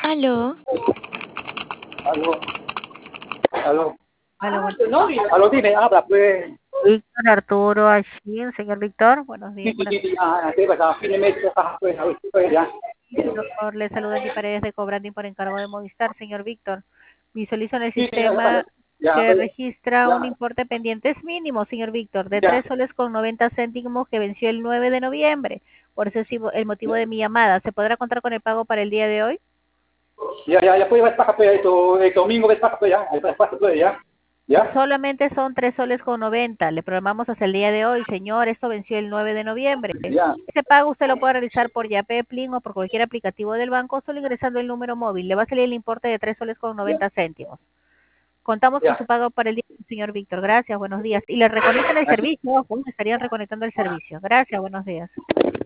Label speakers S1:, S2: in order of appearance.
S1: Aló,
S2: Aló, aló,
S3: Hola,
S2: aló, dime, habla, pues.
S3: Víctor Arturo Achín, señor Víctor, buenos
S2: Sí,
S3: días.
S2: sí, sí, sí, ¿qué pasa? Fin de mes, pues, a ver, pues, ya.
S3: Doctor, le saluda Andy Paredes de Cobranding por encargo de Movistar, señor Víctor. Visualizo en el
S2: Sí, sí,
S3: sistema
S2: ya,
S3: que
S2: pues,
S3: registra un
S2: ya,
S3: importe pendiente es mínimo, señor Víctor, de
S2: ya,
S3: 3 soles con 90 céntimos que venció el 9 de noviembre. Por eso es el motivo de mi llamada. ¿Se podrá contar con el pago para el día de hoy?
S2: ya, pues, vas para acá, pues, el domingo ves para acá, pues, ya, vas para acá, pues, ya,
S3: Solamente son 3 soles con 90. Le programamos hasta el día de hoy, señor. Esto venció el 9 de noviembre.
S2: ya,
S3: Ese pago usted lo puede realizar por Yape, Plin o por cualquier aplicativo del banco, solo ingresando el número móvil. Le va a salir el importe de 3 soles con 90 céntimos. Contamos con su
S2: ya,
S3: pago para el día, señor Víctor. Gracias, buenos días. Y le reconectan el
S2: aquí,
S3: servicio. Ojo, estarían reconectando el servicio. Gracias, buenos días.